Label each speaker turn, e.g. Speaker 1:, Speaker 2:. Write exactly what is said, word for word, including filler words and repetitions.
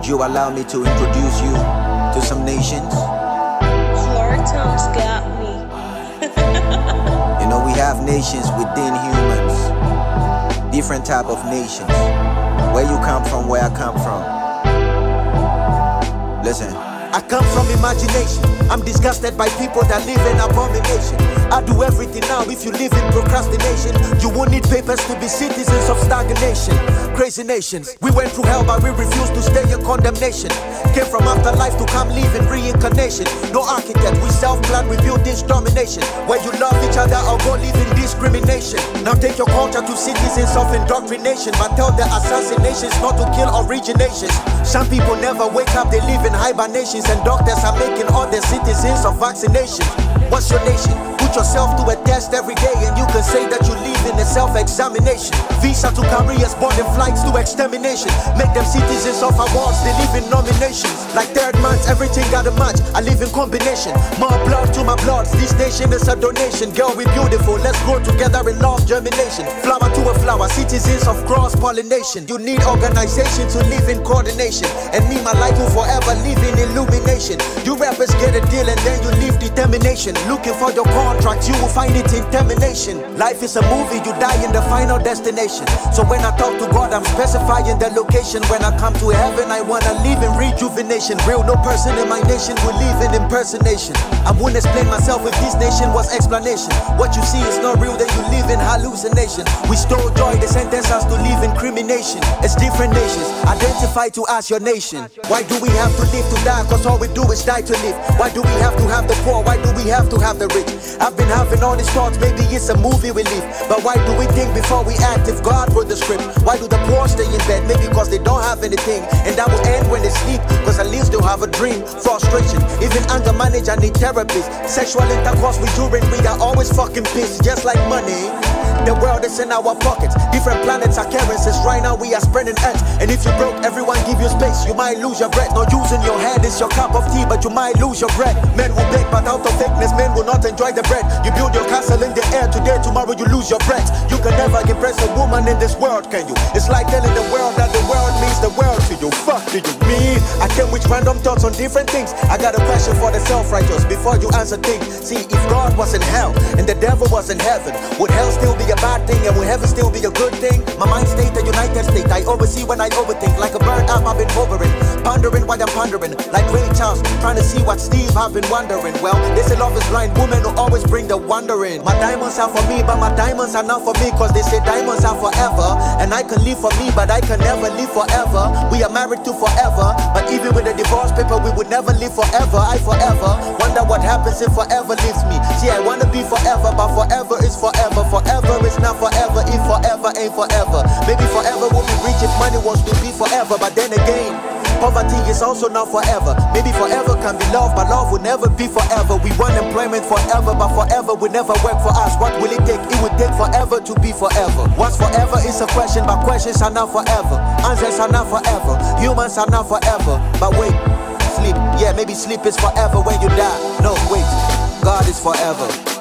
Speaker 1: you allow me to introduce you to some nations?
Speaker 2: Floritoms got me.
Speaker 1: You know, we have nations within humans. Different type of nations. Where you come from, where I come from. Listen.
Speaker 3: I come from imagination. I'm disgusted by people that live in abomination. I do everything now if you live in procrastination. You won't need papers to be citizens of stagnation. Crazy nations. We went through hell but we refused to stay in condemnation. Came from afterlife to come live in reincarnation. No architect, we self-plan, we build this domination. Where you love each other or go live in discrimination. Now take your culture to citizens of indoctrination, but tell the assassinations not to kill originations. Some people never wake up, they live in hibernation. And doctors are making all the citizens of vaccination. What's your nation? Put yourself to a test every day and you can say that you live in a self-examination. Visa to careers, boarding flights to extermination. Make them citizens of awards, they live in nominations. Like third month, everything got a match. I live in combination. More blood to my bloods, this nation is a donation. Girl, we beautiful, let's grow together in love germination. Flower to a flower, citizens of cross-pollination. You need organization to live in coordination. And me, my life will forever live in illumination. You rappers get a deal and then you leave determination. Looking for your contract, you will find it in termination. Life is a movie, you die in the final destination. So when I talk to God, I'm specifying the location. When I come to heaven, I wanna live in rejuvenation. Real, no person in my nation will live in impersonation. I won't explain myself if this nation was explanation. What you see is not real, then you live in hallucination. We stole joy, they sentence us to live in crimination. It's different nations, identify to us your nation. Why do we have to live to die? Cause all we do is die to live. Why do we have to have the poor? Why do we have to have the rich? I've been having all these thoughts, maybe it's a movie we live. But why do we think before we act if God wrote the script? Why do the poor stay in bed? Maybe cause they don't have anything. And that will end when they sleep, cause at least they'll have a dream. Frustration, even anger manage, I need therapists. Sexual intercourse with urine, we are always fucking pissed, just like money. The world is in our pockets. Different planets are currencies. Right now we are spreading earth. And if you broke, everyone give you space. You might lose your breath. Not using your head is your cup of tea, but you might lose your breath. Men will bake, but out of fakeness, men will not enjoy the bread. You build your castle in the air today, tomorrow you lose your breath. You can never impress a woman in this world, can you? It's like telling the world that the world means the world to you. Fuck do you mean? I came with random thoughts on different things. I got a question for the self-righteous before you answer things. See, if God was in hell and the devil was in heaven, would hell still be a bad thing and will heaven still be a good thing? My mind state a united state. I oversee when I overthink. Like a bird up, I've been hovering, pondering while I'm pondering. Like Ray Charles, trying to see what Steve have been wondering. Well, they say love is blind, women will always bring the wondering. My diamonds are for me, but my diamonds are not for me. Cause they say diamonds are forever. And I can live for me, but I can never live forever. We are married to forever, but even with a divorce paper, we would never live forever. I forever wonder what happens if forever leaves me. See, I wanna be forever, but forever is forever. Forever is not forever if forever ain't forever. Maybe forever will be rich if money wants to be forever. But then again, poverty is also not forever. Maybe forever can be love, but love will never be forever. We want employment forever, but forever will never work for us. What will it take? It would take forever to be forever. What's forever is a question, but questions are not forever. Answers are not forever. Humans are not forever. But wait, sleep, yeah, maybe sleep is forever when you die. No, wait, God is forever.